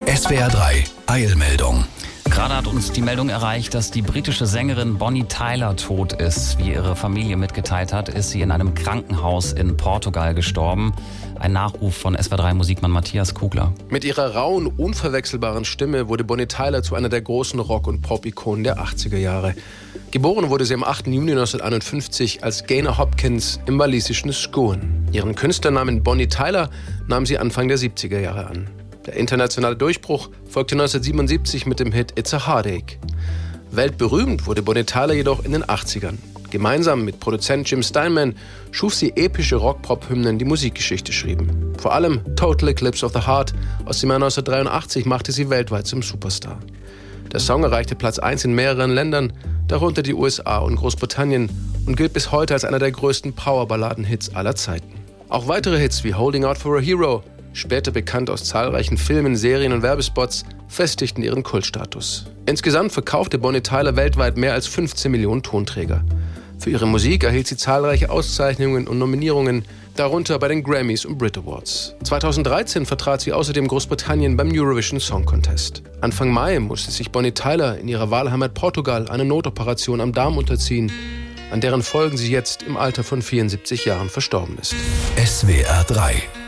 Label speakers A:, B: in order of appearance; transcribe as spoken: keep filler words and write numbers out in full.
A: S W R drei Eilmeldung.
B: Gerade hat uns die Meldung erreicht, dass die britische Sängerin Bonnie Tyler tot ist. Wie ihre Familie mitgeteilt hat, ist sie in einem Krankenhaus in Portugal gestorben. Ein Nachruf von S W R drei Musikmann Matthias Kugler.
C: Mit ihrer rauen, unverwechselbaren Stimme wurde Bonnie Tyler zu einer der großen Rock- und Pop-Ikonen der achtziger Jahre. Geboren wurde sie am achten Juni neunzehnhunderteinundfünfzig als Gaynor Hopkins im walisischen Scone. Ihren Künstlernamen Bonnie Tyler nahm sie Anfang der siebziger Jahre an. Der internationale Durchbruch folgte neunzehnhundertsiebenundsiebzig mit dem Hit It's a Heartache. Weltberühmt wurde Bonnie Tyler jedoch in den achtzigern. Gemeinsam mit Produzent Jim Steinman schuf sie epische Rock-Pop-Hymnen, die Musikgeschichte schrieben. Vor allem Total Eclipse of the Heart aus dem Jahr neunzehnhundertdreiundachtzig machte sie weltweit zum Superstar. Der Song erreichte Platz eins in mehreren Ländern, darunter die U S A und Großbritannien, und gilt bis heute als einer der größten Powerballaden-Hits aller Zeiten. Auch weitere Hits wie Holding Out for a Hero, später bekannt aus zahlreichen Filmen, Serien und Werbespots, festigten ihren Kultstatus. Insgesamt verkaufte Bonnie Tyler weltweit mehr als fünfzehn Millionen Tonträger. Für ihre Musik erhielt sie zahlreiche Auszeichnungen und Nominierungen, darunter bei den Grammys und Brit Awards. zweitausenddreizehn vertrat sie außerdem Großbritannien beim Eurovision Song Contest. Anfang Mai musste sich Bonnie Tyler in ihrer Wahlheimat Portugal eine Notoperation am Darm unterziehen, an deren Folgen sie jetzt im Alter von vierundsiebzig Jahren verstorben ist.
A: S W R drei